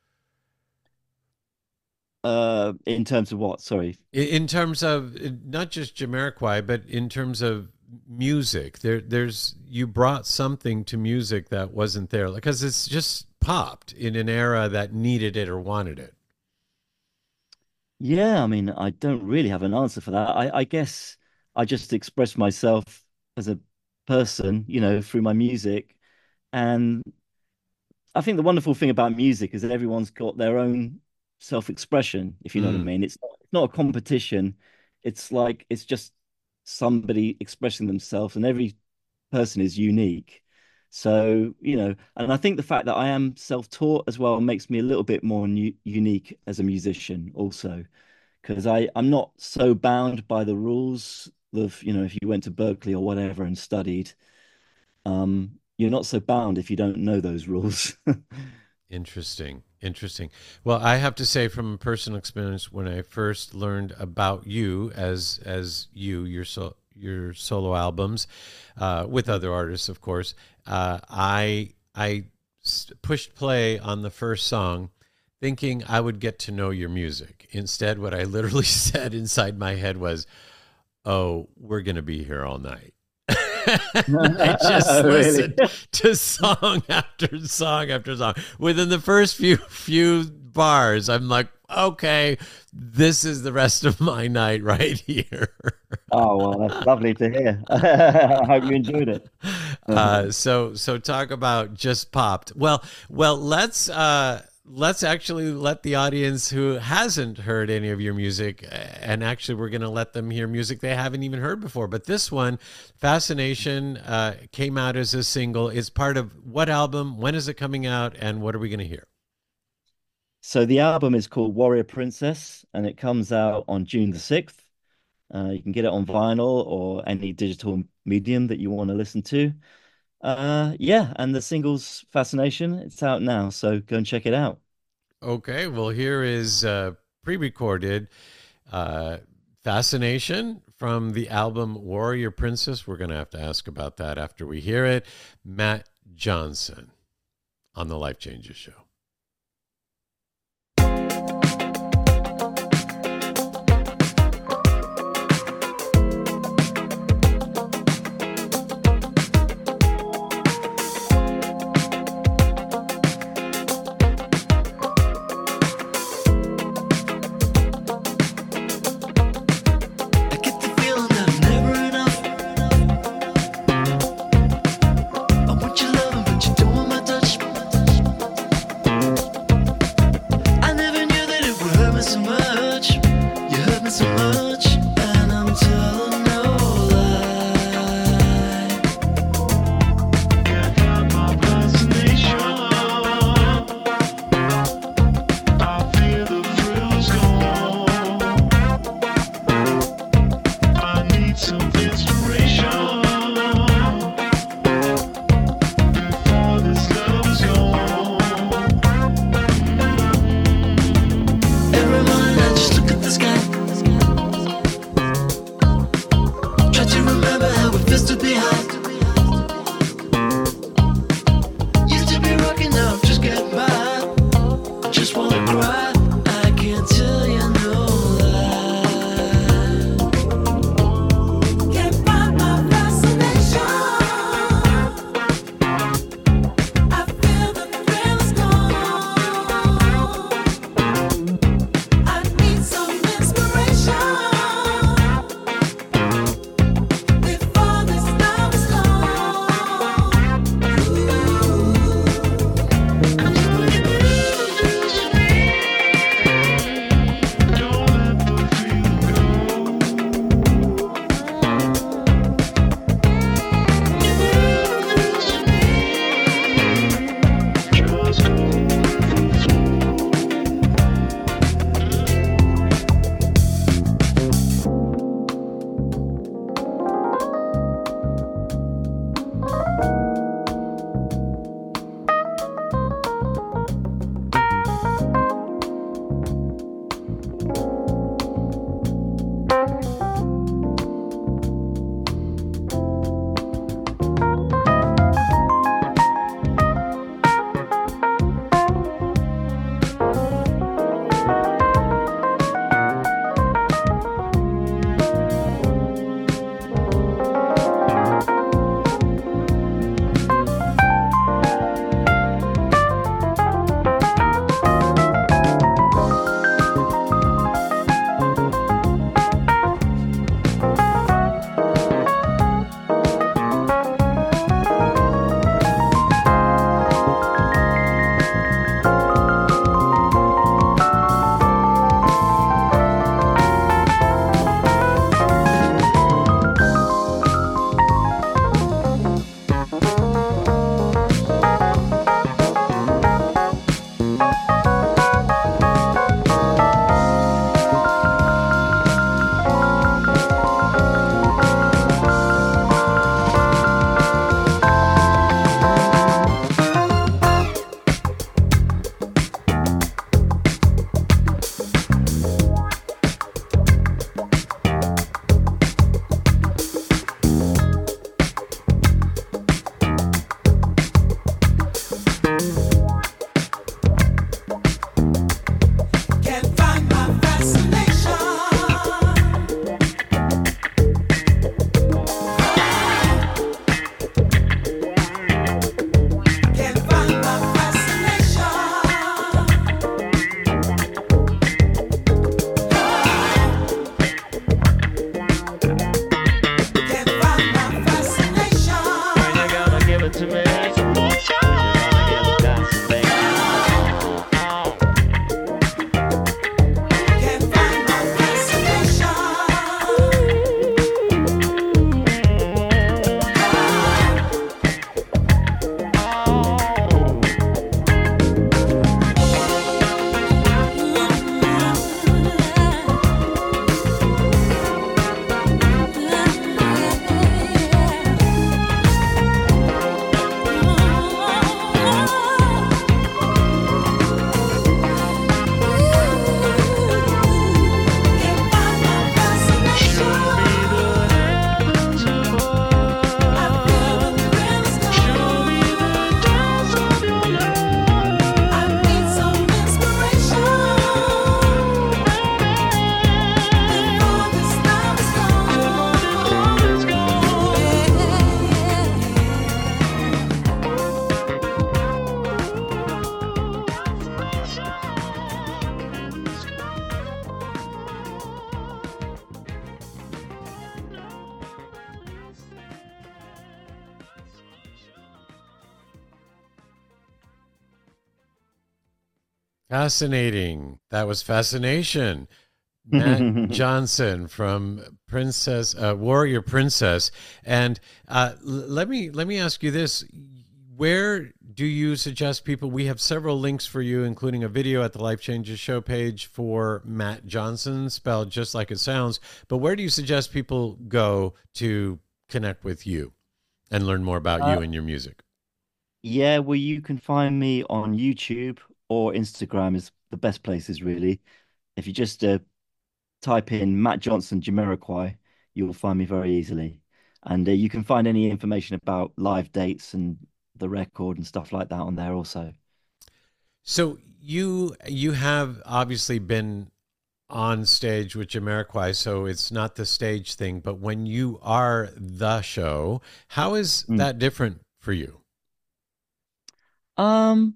In terms of what? Sorry.
In terms of not just Jamiroquai, but in terms of music, there's you brought something to music that wasn't there, because it's just popped in an era that needed it or wanted it.
Yeah, I mean, I don't really have an answer for that. I guess I just express myself as a person, through my music. And I think the wonderful thing about music is that everyone's got their own self-expression, if you know what I
Mm,
mean. It's not a competition. It's like it's just somebody expressing themselves, and every person is unique. So, and I think the fact that I am self-taught as well makes me a little bit more unique as a musician also, because I'm not so bound by the rules of, if you went to Berkeley or whatever and studied, you're not so bound if you don't know those rules.
interesting, interesting. Well, I have to say from personal experience, when I first learned about you as your solo albums, with other artists, of course, I pushed play on the first song, thinking I would get to know your music. Instead, what I literally said inside my head was, "Oh, we're gonna be here all night." I just
Really?
listened to song after song after song. Within the first few bars, I'm like, okay, this is the rest of my night right here.
Oh, well, that's lovely to hear. I hope you enjoyed it.
So talk about just popped. Well, let's actually let the audience who hasn't heard any of your music, and actually we're going to let them hear music they haven't even heard before. But this one, Fascination, came out as a single. It's part of what album? When is it coming out? And what are we going to hear?
So the album is called Warrior Princess, and it comes out on June the 6th. You can get it on vinyl or any digital medium that you want to listen to. Yeah, and the single's Fascination. It's out now, so go and check it out.
Okay, well, here is pre-recorded Fascination from the album Warrior Princess. We're going to have to ask about that after we hear it. Matt Johnson on the Life Changes Show.
I get the feeling that I'm never enough. I want your loving, but you don't want my touch. I never knew that it would hurt me so much. You hurt me so much, and I'm telling no lie. My fascination, I feel the thrills gone. I need some inspiration before this love is gone. Every morning I just look at the sky.
Fascinating. That was fascination. Matt Johnson from Princess Warrior Princess, and let me ask you this: where do you suggest people? We have several links for you, including a video at the Life Changes show page for Matt Johnson, spelled just like it sounds. But where do you suggest people go to connect with you and learn more about you
Uh,
and your music?
yeah, well, you can find me on YouTube or Instagram is the best places, really. If you just type in Matt Johnson Jamiroquai, you'll find me very easily. And you can find any information about live dates and the record and stuff like that on there also.
So you have obviously been on stage with Jamiroquai, so it's not the stage thing. But when you are the show, how is
Mm.
that different for you?
Um,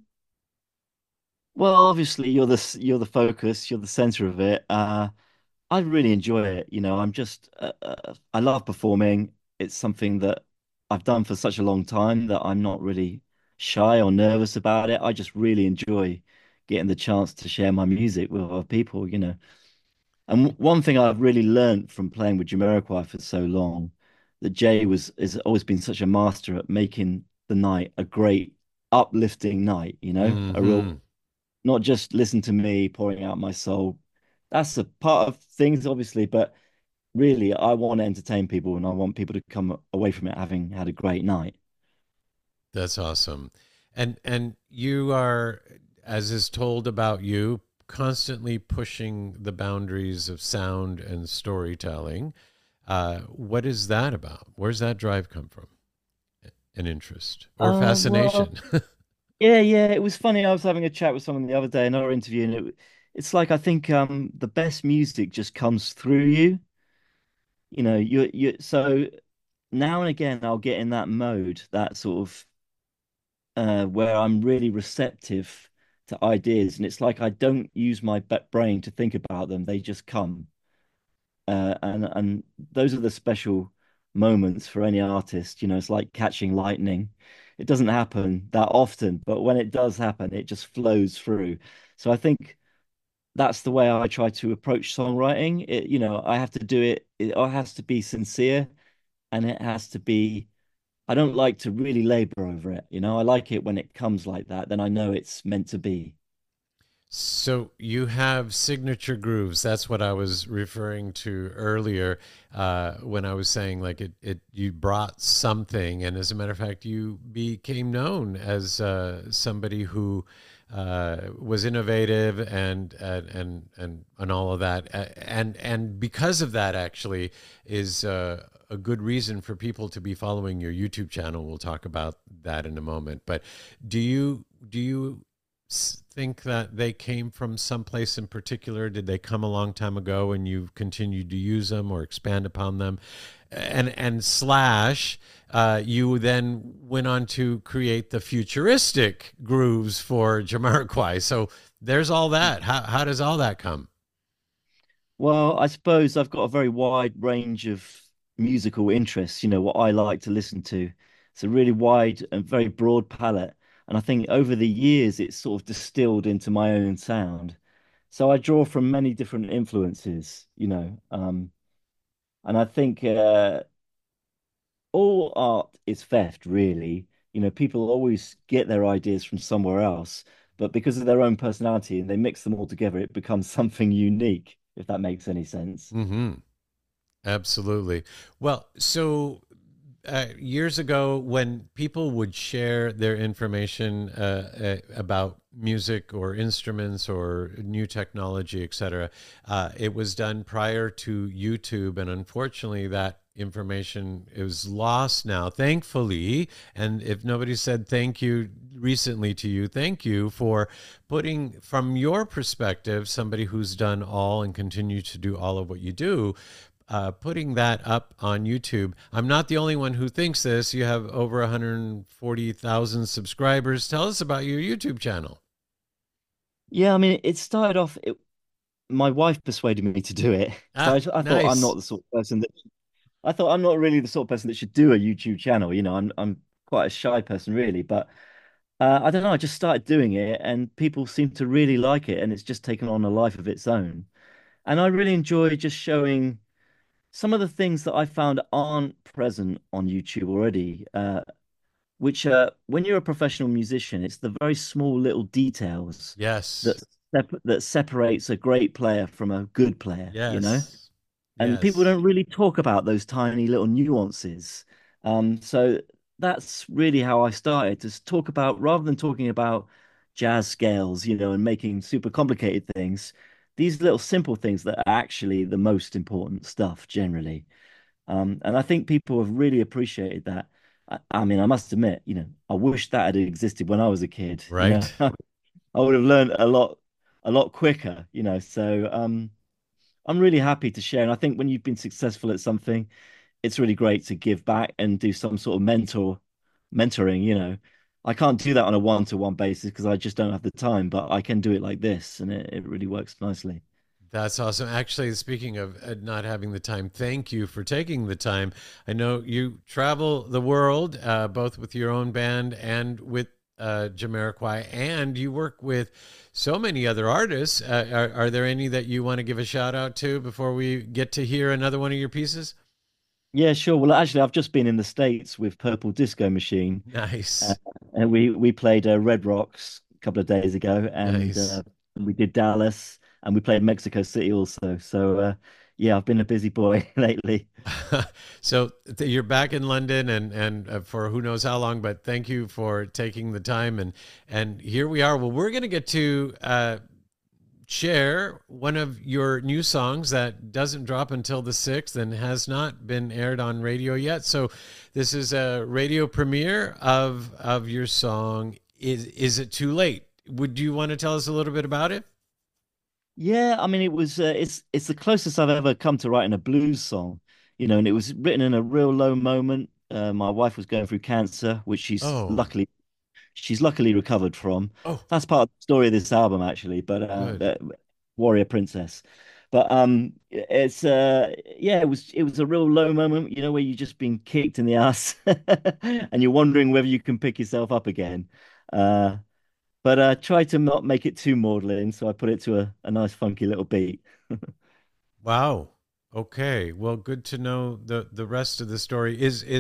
well, obviously you're the focus, you're the center of it. I really enjoy it. I'm just I love performing. It's something that I've done for such a long time that I'm not really shy or nervous about it. I just really enjoy getting the chance to share my music with other people. And one thing I've really learned from playing with Jamiroquai for so long, that Jay has always been such a master at making the night a great uplifting night, a real
Hmm.
not just listen to me pouring out my soul. That's a part of things, obviously, but really, I want to entertain people and I want people to come away from it having had a great night.
That's awesome. And you are, as is told about you, constantly pushing the boundaries of sound and storytelling. What is that about? Where's that drive come from? An interest or
Well,
fascination?
yeah. It was funny. I was having a chat with someone the other day, another interview, and it's like I think the best music just comes through you. You so now and again I'll get in that mode, that sort of where I'm really receptive to ideas, and it's like I don't use my brain to think about them; they just come. And those are the special moments for any artist. It's like catching lightning. It doesn't happen that often, but when it does happen, it just flows through. So I think that's the way I try to approach songwriting. I have to do it. It all has to be sincere, and it has to be. I don't like to really labor over it. I like it when it comes like that. Then I know it's meant to be.
So you have signature grooves. That's what I was referring to earlier when I was saying like you brought something, and as a matter of fact, you became known as somebody who was innovative and all of that, and because of that, actually, is a good reason for people to be following your YouTube channel. We'll talk about that in a moment. But do you think that they came from someplace in particular? Did they come a long time ago and you've continued to use them or expand upon them? And slash, you then went on to create the futuristic grooves for Jamiroquai. So there's all that. How does all that come?
Well, I suppose I've got a very wide range of musical interests, what I like to listen to. It's a really wide and very broad palette. And I think over the years, it's sort of distilled into my own sound. So I draw from many different influences. And I think all art is theft, really. People always get their ideas from somewhere else, but because of their own personality and they mix them all together, it becomes something unique, if that makes any sense.
Hmm. Absolutely. Well, so years ago, when people would share their information about music or instruments or new technology, etc., it was done prior to YouTube, and unfortunately, that information is lost now. Thankfully, and if nobody said thank you recently to you, thank you for putting, from your perspective, somebody who's done all and continue to do all of what you do, putting that up on YouTube. I'm not the only one who thinks this. You have over 140,000 subscribers. Tell us about your YouTube channel.
Yeah, I mean, it started off. My wife persuaded me to do it. So
Ah,
I thought I'm not
nice.
the sort of person that I thought I'm not really the sort of person that should do a YouTube channel. I'm quite a shy person, really. But I don't know. I just started doing it, and people seem to really like it, and it's just taken on a life of its own. And I really enjoy just showing some of the things that I found aren't present on YouTube already. Which when you're a professional musician, it's the very small little details
Yes.
that that separates a great player from a good player, you know?
Yes.
And people
Yes.
don't really talk about those tiny little nuances. So that's really how I started to talk about, rather than talking about jazz scales, you know, and making super complicated things, these little simple things that are actually the most important stuff generally. And I think people have really appreciated that. I mean, I must admit, you know, I wish that had existed when I was a kid. You know,
Right.
I would have learned a lot quicker. You know, so I'm really happy to share. And I think when you've been successful at something, it's really great to give back and do some sort of mentoring. You know, I can't do that on a one-to-one basis because I just don't have the time, but I can do it like this, and it really works nicely.
That's awesome. Actually, speaking of not having the time, thank you for taking the time. I know you travel the world, both with your own band and with Jamiroquai, and you work with so many other artists. Are there any that you want to give a shout out to before we get to hear another one of your pieces?
Yeah, sure. Well, actually, I've just been in the States with Purple Disco Machine, uh,
Nice.
and we played Red Rocks a couple of days ago, and
Nice.
we did Dallas, and we played Mexico City also. So yeah, I've been a busy boy lately.
So you're back in London and for who knows how long, but thank you for taking the time and here we are. Well, we're going to get to share one of your new songs that doesn't drop until the 6th and has not been aired on radio yet. So this is a radio premiere of your song. Is it too late? Would you want to tell us a little bit about it?
Yeah, I mean, it was it's the closest I've ever come to writing a blues song, you know, and it was written in a real low moment. My wife was going through cancer, which
Oh,
she's luckily recovered from.
oh,
That's part of the story of this album, actually. But
good.
Warrior Princess. But it's yeah, it was a real low moment, you know, where you just been kicked in the ass and you're wondering whether you can pick yourself up again. Uh, but try to not make it too maudlin, so I put it to a nice funky little beat.
Wow. Okay. Well, good to know the rest of the story.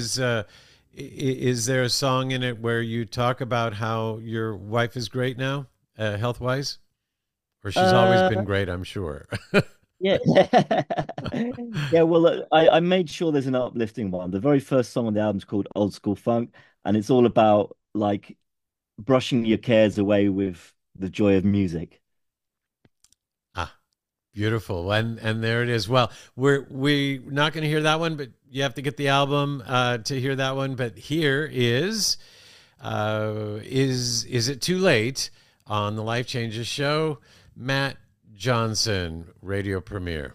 Is there a song in it where you talk about how your wife is great now, health wise, or she's always been
Uh,
great? I'm sure.
yeah, yeah. Well, I made sure there's an uplifting one. The very first song on the album is called Old School Funk, and it's all about like brushing your cares away with the joy of music.
Ah, beautiful. And there it is. Well, we're not going to hear that one, but you have to get the album to hear that one. But here is it too late on the Life Changes show? Matt Johnson radio premiere.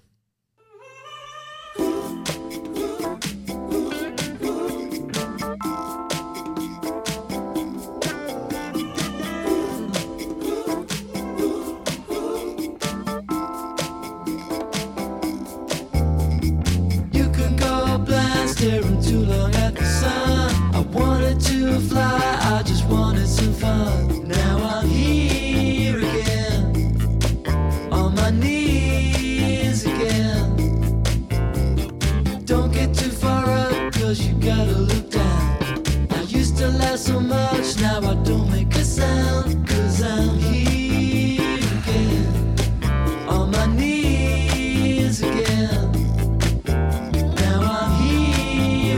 You could go blind, staring too long at the sun. I wanted to fly, I just wanted some fun. Now I'm here again, on my knees again. Don't get too far up, cause you gotta look down. I used to laugh so much, now I don't make a sound. Cause I'm here again, on my knees again. Now I'm here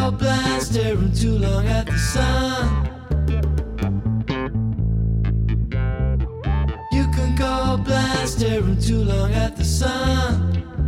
go blind staring too long at the sun. You can go blind staring too long at the sun.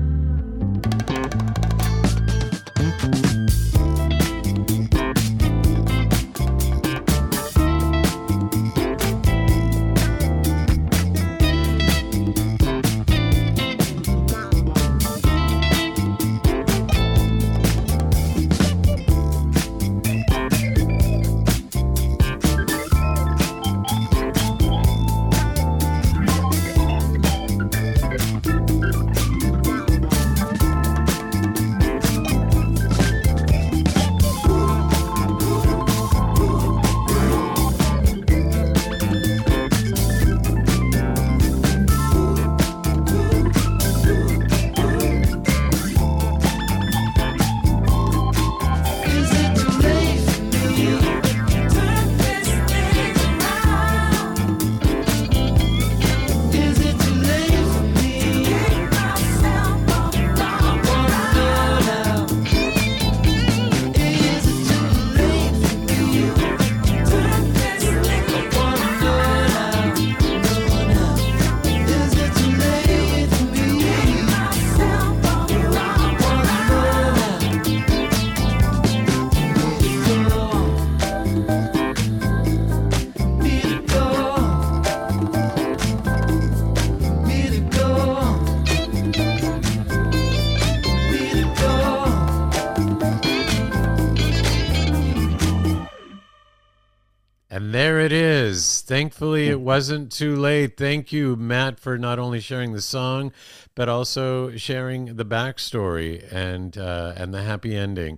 And there it is. Thankfully, it wasn't too late. Thank you, Matt, for not only sharing the song, but also sharing the backstory and the happy ending,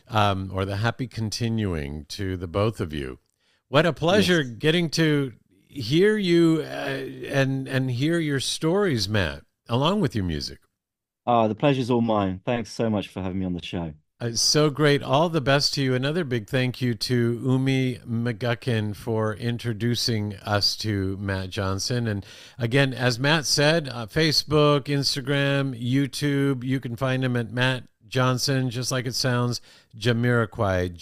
or the happy continuing to the both of you. What a pleasure getting to hear you and hear your stories, Matt, along with your music.
The pleasure's all mine. Thanks so much for having me on the show.
So great. All the best to you. Another big thank you to Umi McGuckin for introducing us to Matt Johnson. And again, as Matt said, Facebook, Instagram, YouTube, you can find him at Matt Johnson, just like it sounds, Jamiroquai,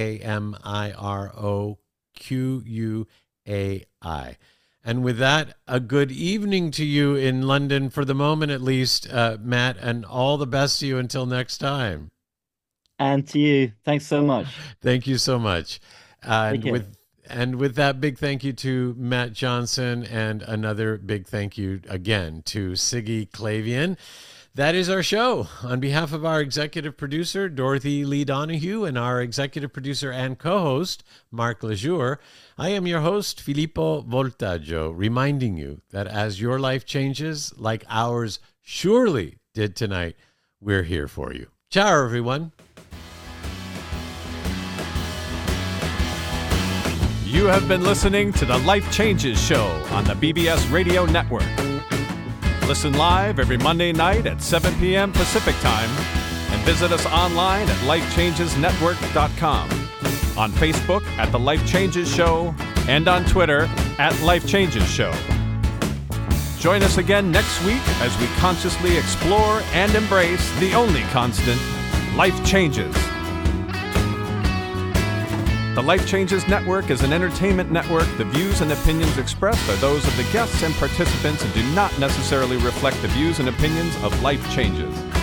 Jamiroquai. And with that, a good evening to you in London, for the moment at least, Matt, and all the best to you until next time.
And to you. Thanks so much.
Thank you so much. And with that, big thank you to Matt Johnson, and another big thank you again to Siggy Clavian. That is our show. On behalf of our executive producer, Dorothy Lee Donahue, and our executive producer and co-host, Mark Lejour, I am your host, Filippo Voltaggio, reminding you that as your life changes, like ours surely did tonight, we're here for you. Ciao, everyone.
You have been listening to the Life Changes Show on the BBS Radio Network. Listen live every Monday night at 7 p.m. Pacific Time, and visit us online at lifechangesnetwork.com, on Facebook at The Life Changes Show, and on Twitter at Life Changes Show. Join us again next week as we consciously explore and embrace the only constant, life changes. The Life Changes Network is an entertainment network. The views and opinions expressed are those of the guests and participants and do not necessarily reflect the views and opinions of Life Changes.